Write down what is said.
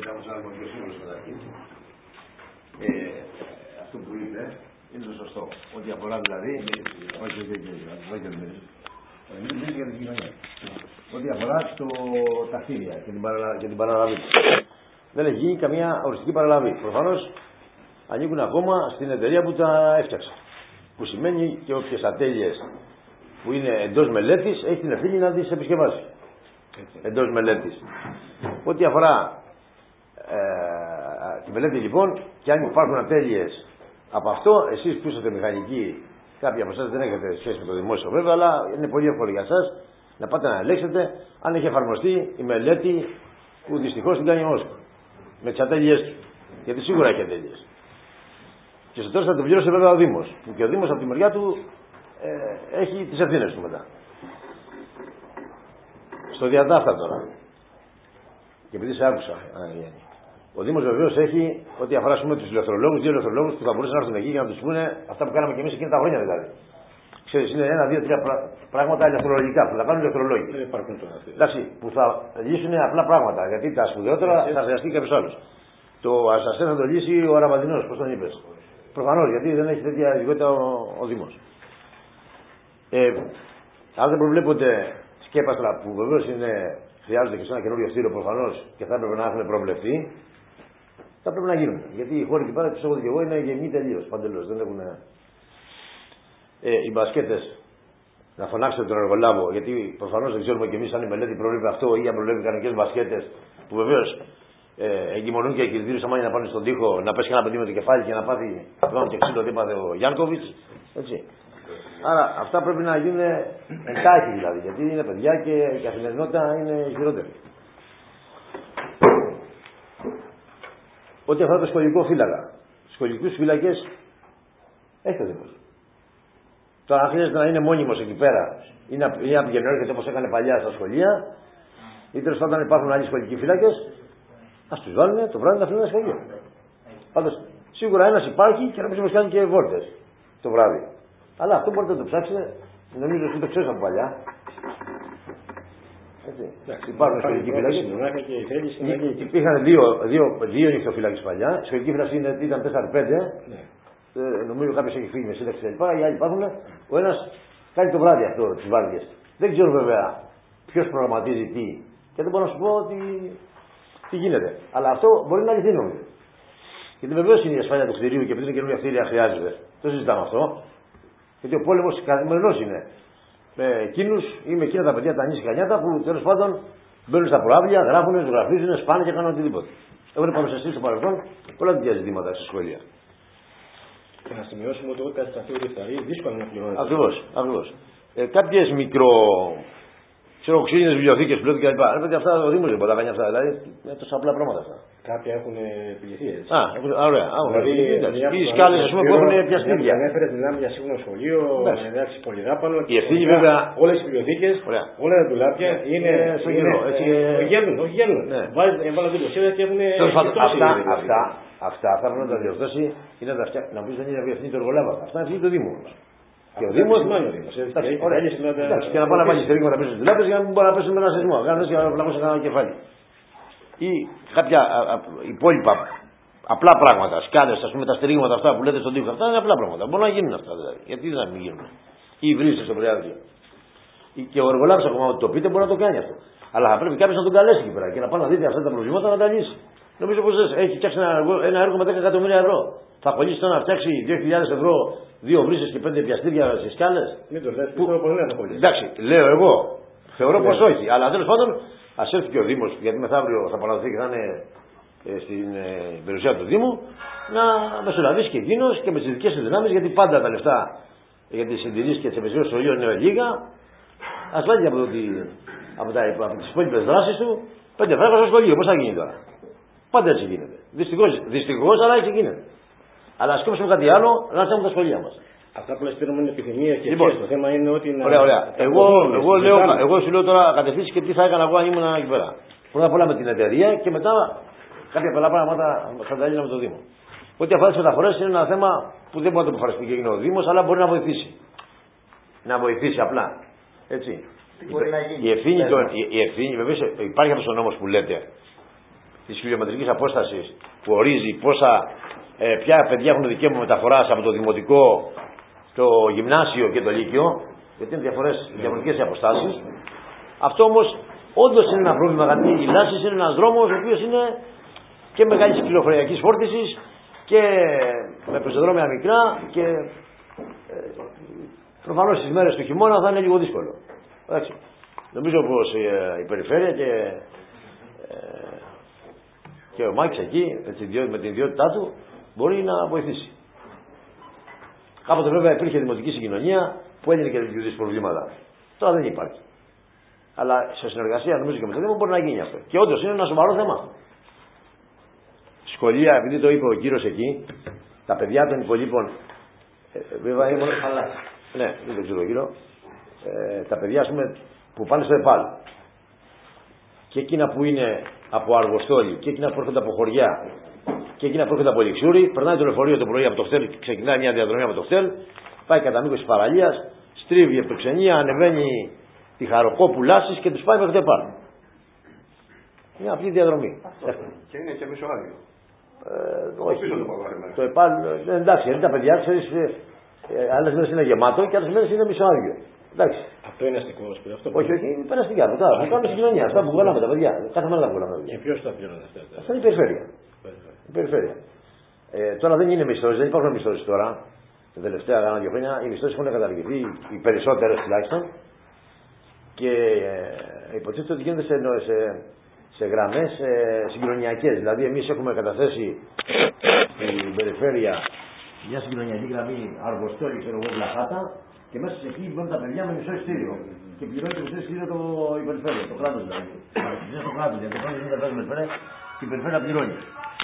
κάπως άλλο και ο σύμβολος καταρχήν. Αυτό που είπε είναι το σωστό. Ό,τι αφορά δηλαδή. Όχι για την κοινωνία. Ό,τι αφορά τα κτίρια και την παραλαβή. Δεν έχει γίνει καμία οριστική παραλαβή. Προφανώς ανήκουν ακόμα στην εταιρεία που τα έφτιαξε. Που σημαίνει και όποιες ατέλειες που είναι εντός μελέτης έχει την ευθύνη να τις επισκευάσει. Εντός μελέτης. Ό,τι αφορά τη μελέτη λοιπόν, και αν υπάρχουν ατέλειες από αυτό, εσείς που είστε μηχανικοί, κάποιοι από εσάς δεν έχετε σχέση με το δημόσιο βέβαια, αλλά είναι πολύ εύκολο για εσάς να πάτε να ελέγξετε αν έχει εφαρμοστεί η μελέτη που δυστυχώς την κάνει ο ΩΣΚ με τις ατέλειές του. Γιατί σίγουρα έχει ατέλειες. Και στο τέλος θα την πληρώσει βέβαια ο Δήμος. Και ο Δήμος από τη μεριά του έχει τις ευθύνες του μετά. Στο διατάφτα τώρα. Και επειδή σε άκουσα, ο Δήμος βεβαίως έχει ό,τι αφορά τους ηλεκτρολόγους, 2 ηλεκτρολόγους που θα μπορούσαν να έρθουν εκεί για να τους πούνε αυτά που κάναμε και εμείς εκείνα τα χρόνια δηλαδή. Ξέρεις, είναι 1, 2, 3 πράγματα ηλεκτρολογικά που θα κάνουν ηλεκτρολόγοι. Δεν υπάρχουν τώρα. Εντάξει, που θα λύσουν απλά πράγματα. Γιατί τα σπουδαιότερα θα χρειαστεί κάποιος άλλος. Το ασανσέρ θα το λύσει ο Αραβαδινός, πώς τον είπες. Προφανώς, γιατί δεν έχει τέτοια ειδικότητα ο Δήμος. Αν δεν προβλέπονται σκέπαστρα που βεβαίως χρειάζονται και σε ένα καινούριο κτίριο προφανώς και θα έπρεπε να έχουν προβλεφθεί, θα πρέπει να γίνουν. Γιατί οι χώροι εκεί πέρα, τους έχω δει και εγώ, είναι γεμνοί τελείως, παντελώς. Δεν έχουν. Οι μπασκέτες, να φωνάξετε τον εργολάβο, γιατί προφανώς δεν ξέρουμε κι εμείς αν η μελέτη προβλέπει αυτό ή αν προβλέπει κανονικές μπασκέτες, που βεβαίως εγκυμονούν και εκκινητήρους σαν να πάνε στον τοίχο, να πέσει ένα παιδί με το κεφάλι και να πάθει πάνω και ξύλο, τι έπαθε ο Γιάνκοβιτς. Έτσι. Άρα αυτά πρέπει να γίνουν εντάχει δηλαδή, γιατί είναι παιδιά και η καθημερινότητα είναι χειρότερη. Ό,τι αφορά το σχολικό φύλακα, σχολικούς φύλακες έχετε δίπλα. Τώρα, αν χρειάζεται να είναι μόνιμος εκεί πέρα ή να πηγαίνει έρχεται όπως έκανε παλιά στα σχολεία, ή τέλος πάντων υπάρχουν άλλοι σχολικοί φύλακες, ας τους βάλουν το βράδυ να φύγουν ένα σχολείο. Πάντως, σίγουρα ένας υπάρχει και να πει κάνει και βόλτες το βράδυ. Αλλά αυτό μπορείτε να το ψάξετε, νομίζω ότι το ξέρεις από παλιά. Έτσι. Υπάρχουν σχολικοί φύλακες. Υπήρχαν δύο νυχτοφύλακες παλιά. Η σχολική φύλαξη ήταν 4-5. Νομίζω κάποιος έχει φύγει με σύνταξη κλπ. Οι άλλοι υπάρχουν. Ο ένας κάνει το βράδυ αυτό, τις βάρδιες. Δεν ξέρω βέβαια ποιος προγραμματίζει τι. Και δεν μπορώ να σου πω τι γίνεται. Αλλά αυτό μπορεί να λυθεί νομίζω. Γιατί βεβαίως είναι η ασφάλεια του κτηρίου και επειδή είναι καινούργια κτίρια χρειάζεται. Το συζητάμε αυτό. Γιατί ο πόλεμος καθημερινός είναι. Με εκείνους ή με εκείνα τα παιδιά τα ανήσυχα νιάτα που τέλος πάντων μπαίνουν στα προάβλια, γράφουν, ζωγραφίζουν, σπάνε και κάνουν οτιδήποτε. Έχουν παρουσιαστεί στο παρελθόν πολλά τέτοια ζητήματα στα σχολεία. Και να σημειώσουμε ότι όταν κατασταθεί ο διεφθαρή, δύσκολο να πληρώνεται. Ακριβώς. Κάποιες ξυλίνες βιβλιοθήκες που κλπ. Αυτά ο Δήμος δεν μπορεί να κάνει αυτά. Δηλαδή είναι τόσο απλά πράγματα αυτά. Κάποια έχουν πληγηθεί έτσι. Ωραία. Οι σκάλες ας πούμε που έχουν πιαστήρια. Ανέφερε μιλάμε για σύγχρονο σχολείο, με εντάξει πολυδάπανο. Η ευθύνη βέβαια. Όλες οι βιβλιοθήκες, όλα τα ντουλάπια είναι στο καιρό. Όχι γέλνουν. Βάλουν την προσέδρα και έχουν. Αυτά θα πρέπει να τα διορθώσει ή να τα φτιάξει. Να πει δεν είναι ευθύνη του εργολάβα. Αυτά είναι ευθύνη του Δήμου. Και ο Δήμος. Και να πάει να βάλει στρίγμα να πέσει στις δουλάπες για να μην μπορεί να πέσει με ένα σεισμό. Κάνεις για να βλάβωσε κανένα κεφάλι. Ή κάποια υπόλοιπα απλά πράγματα. Σκάνες, ας πούμε τα στρίγματα αυτά που λέτε στον τοίχο. Αυτά είναι απλά πράγματα. Μπορούν να γίνουν αυτά δηλαδή. Γιατί δεν να μην γίνουν. Ή βρύσες στο Πριάδιο. Και ο εργολάβος ακόμα ότι το πείτε μπορεί να το κάνει αυτό. Αλλά θα πρέπει κάποιος να τον καλέσει εκεί πέρα και να πάει να δείτε αυτά τα προβλήματα να τα λύσει. Νομίζω πως έχει φτιάξει ένα έργο με 10 εκατομμύρια ευρώ. Θα κολλήσει τώρα να φτιάξει 2.000 ευρώ, 2 βρύσες και 5 πιαστήρια στις σκάλες. Μην το λες, πιστεύω πολύ να το κολλήσει. Εντάξει, λέω εγώ. Θεωρώ πως όχι. Αλλά τέλος πάντων, ας έρθει και ο Δήμος, γιατί μεθαύριο θα παραδοθεί και θα είναι στην περιουσία του Δήμου, να μεσολαβήσει και εκείνος και με τις δικές του δυνάμεις, γιατί πάντα τα λεφτά για τις συντηρήσεις και τις επιστήμες του σχολείου είναι λίγα. Ας βάλει από τις υπόλοιπες δράσεις του 5 φράγκο στο σχολείο. Πώς θα γίνει τώρα. Πάντα έτσι γίνεται. Δυστυχώς, αλλά έτσι γίνεται. Αλλά ας σκέψουμε κάτι άλλο, να κάνουμε τα σχολεία μας. Αυτά που λες πήραμε είναι επιθυμία και λοιπόν, το θέμα είναι ότι. Ωραία. Εγώ σου λέω τώρα κατευθύνσεις και τι θα έκανα εγώ αν ήμουν εκεί πέρα. Πρώτα απ' όλα με την εταιρεία και μετά κάποια πολλά πράγματα θα τα έλυνα με το Δήμο. Ό,τι αφορά τις μεταφορές είναι ένα θέμα που δεν μπορεί να το αποφασιστεί και έγινε ο Δήμος, αλλά μπορεί να βοηθήσει. Να βοηθήσει απλά. Έτσι. Τι μπορεί να γίνει. Η ευθύνη, βεβαίως υπάρχει αυτός ο νόμος που λέτε. της χιλιομετρικής απόστασης που ορίζει ποια παιδιά έχουν δικαίωμα μεταφοράς από το δημοτικό, το γυμνάσιο και το λύκειο, γιατί είναι διαφορετικές οι αποστάσεις. Αυτό όμως όντως είναι ένα πρόβλημα, γιατί η Λάσης είναι ένας δρόμος ο οποίος είναι και μεγάλης κυκλοφοριακής φόρτισης και με πεζοδρόμια μικρά και προφανώς στις μέρες του χειμώνα θα είναι λίγο δύσκολο. Εντάξει. Νομίζω πως η περιφέρεια και ο Μάκης εκεί με την ιδιότητά του μπορεί να βοηθήσει. Κάποτε βέβαια υπήρχε δημοτική συγκοινωνία που έγινε και τέτοιου είδους προβλήματα. Τώρα δεν υπάρχει. Αλλά σε συνεργασία νομίζω και με το Δήμο μπορεί να γίνει αυτό. Και όντως είναι ένα σοβαρό θέμα. Σχολεία, επειδή το είπε ο κύριος εκεί, τα παιδιά των υπολείπων. Βέβαια είναι. Ναι, δεν το ξέρω κύριο. Τα παιδιά ας πούμε, που πάνε στο ΕΠΑΛ και εκείνα που είναι από Αργοστόλη και εκείνα που έρχονται από χωριά και εκείνα που έρχονται από Λιξούρι, περνάει το λεωφορείο το πρωί από το Χτέλ, ξεκινάει μια διαδρομή από το Χτέλ, πάει κατά μήκος της παραλίας, στρίβει από το Ξενία, ανεβαίνει τη Χαροκόπου Λάσης και τους πάει μέχρι το ΕΠΑΛ. Είναι αυτή η διαδρομή. Και είναι και μισοάδιο. Όχι. Το ΕΠΑΛ, εντάξει, γιατί τα παιδιά ξέρεις, άλλες μέρες είναι γεμάτο και άλλες μέρες είναι μισοάδιο. Εντάξει. Αυτό είναι αστικό όμως αυτό. Όχι, είναι περαστικά. Που κάνουμε συγκοινωνία. Αυτά που βγάλαμε τα παιδιά. Κάθε μέρα τα βγάλαμε. Και ποιος τα πληρώνει αυτά? Αυτά είναι η περιφέρεια. Η περιφέρεια. Τώρα δεν είναι μισθώσεις, δεν υπάρχουν μισθώσεις τώρα. Τα τελευταία 2 χρόνια οι μισθώσεις έχουν καταργηθεί, οι περισσότερες τουλάχιστον. Και υποτίθεται ότι γίνονται σε γραμμές συγκοινωνιακές. Δηλαδή, εμείς έχουμε καταθέσει στην περιφέρεια μια συγκοινωνιακή γραμμή Αργοστόλη και Βλαχάτα. Και μέσα σε εκεί βγαίνουν τα παιδιά με μισό ειστήριο. Και πληρώνει το μισό ειστήριο η περιφέρεια, το κράτος δηλαδή. Είναι στο κράτος, γιατί το κράτος δεν τα παίρνει με η περιφέρεια πληρώνει.